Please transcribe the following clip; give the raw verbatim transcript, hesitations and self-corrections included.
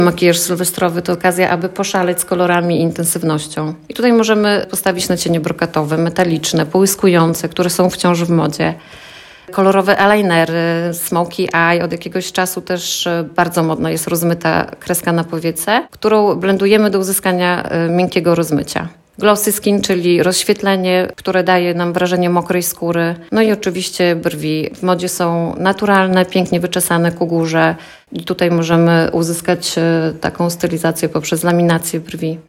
Makijaż sylwestrowy to okazja, aby poszaleć z kolorami i intensywnością. I tutaj możemy postawić na cienie brokatowe, metaliczne, połyskujące, które są wciąż w modzie. Kolorowe eyelinery, smoky eye. Od jakiegoś czasu też bardzo modna jest rozmyta kreska na powiece, którą blendujemy do uzyskania miękkiego rozmycia. Glossy skin, czyli rozświetlenie, które daje nam wrażenie mokrej skóry. No i oczywiście brwi. W modzie są naturalne, pięknie wyczesane ku górze. I tutaj możemy uzyskać taką stylizację poprzez laminację brwi.